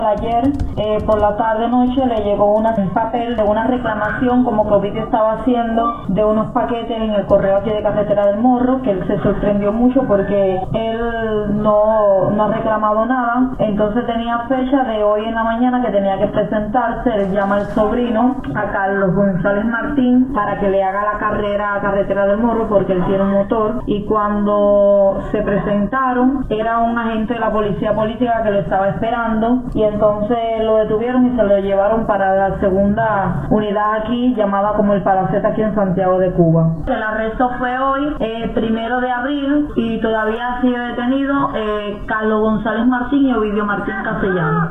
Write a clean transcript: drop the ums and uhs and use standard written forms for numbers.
Ayer por la tarde-noche le llegó un papel de una reclamación como que Ovidio estaba haciendo de unos paquetes en el correo aquí de Carretera del Morro, que él se sorprendió mucho porque él no ha reclamado nada. Entonces tenía fecha de hoy en la mañana que tenía que presentarse. Él llama al sobrino, a Carlos González Martín, para que le haga la carrera a Carretera del Morro porque él tiene un motor. Y cuando se presentaron, era un agente de la policía política que lo estaba esperando, y entonces lo detuvieron y se lo llevaron para la segunda unidad aquí, llamada como el Palacete, aquí en Santiago de Cuba. El arresto fue hoy, 1 de abril, y todavía sigue detenido Carlos González Martín y Ovidio Martín Castellano.